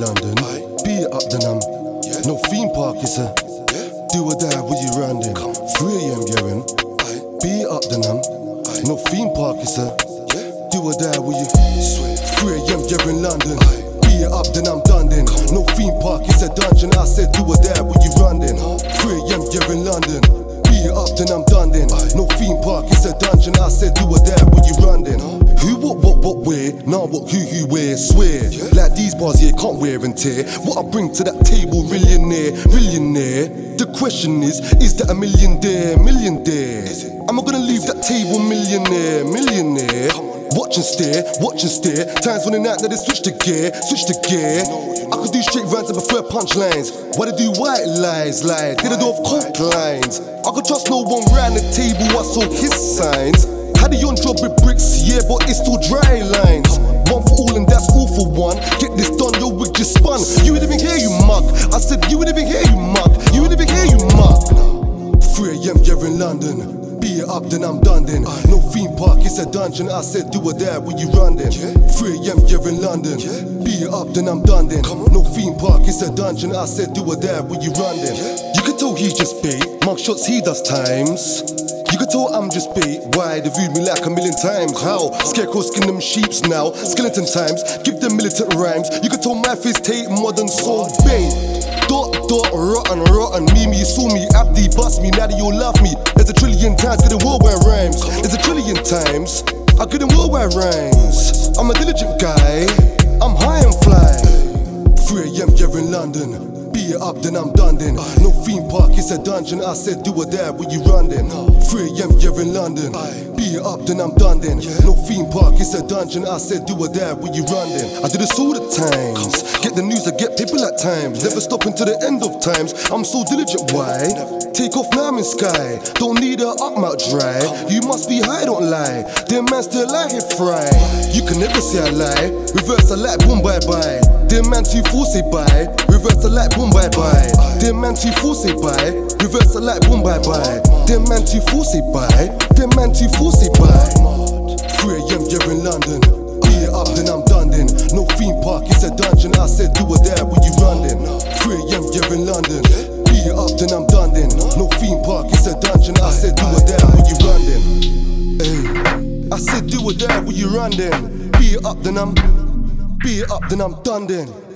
London. Beat it up then I'm no theme park, it's a do or die with you roundin'. 3 AM gearing. Beat it up then I'm no theme park, it's a do or die with you. 3 AM gearing London. Beat it up then I'm done then. No theme park, it's a dungeon. I said do or die with you roundin'. 3 AM gearing London. Beat it up then I'm done then. No theme park, it's a dungeon. I said do or die with you roundin'. Who, what, where? Nah, what, who, where? Swear. Like these bars here can't wear and tear. What I bring to that table, millionaire. The question is that a million there? Am I gonna leave that table millionaire? Watch and stare. Times when the night that they switch the gear. I could do straight rhymes and prefer punchlines. Why they do white lies? Did I do off coke lines? I could trust no one round the table, I saw his signs. Had a young job with bricks, yeah, but it's still dry lines. One for all and that's all for one. Get this done, your wig just spun. You ain't even hear you mug. I said you ain't even hear you mug. 3 AM, you're in London. Beat it up, then I'm done then. No theme park, it's a dungeon. I said do or die, will you run then? 3 AM, you're in London. Beat it up, then I'm done then. No theme park, it's a dungeon. I said do or die, will you run then? You can tell he just bait. Mug shots he does times. You can tell I'm just bait. Why? They viewed me like a million times. How? Scarecrow skin them sheeps now. Skeleton times, give them militant rhymes. You can tell my face take modern soul bait. Rotten. Me, you saw me, Abdi bust me, now that you love me. There's a trillion times getting worldwide rhymes. There's a trillion times I get in worldwide rhymes. I'm a diligent guy, I'm high and fly. 3 AM, you're in London. Beat it up, then I'm done then. No theme park, it's a dungeon. I said do or die, will you run then? 3 AM, you're in London. Beat it up, then I'm done then. No theme park, it's a dungeon. I said do or die, will you run then? I do this all the times. Get the news, I get people at times. Never stop until the end of times. I'm so diligent, why? Take off now I'm in sky. Don't need a up mouth dry. You must be high, don't lie. Them man still like it fry. You can never say I lie. Reverse a light, boom, bye. Them man too full, say bye. Reverse a light, boom, bye. Them man too full, say bye. Reverse a light, boom, bye. Them man too full, say bye. 3 AM, you're in London. Beat it up, then I'm done then. No theme park, it's a dungeon. I said do or die, will you run then? 3 AM, you're in London. Beat it up, then I'm done then. No theme park, it's a dungeon. I said do or die, will you run then? Ay. I said do or die, will you run then? Beat it up, then I'm done then.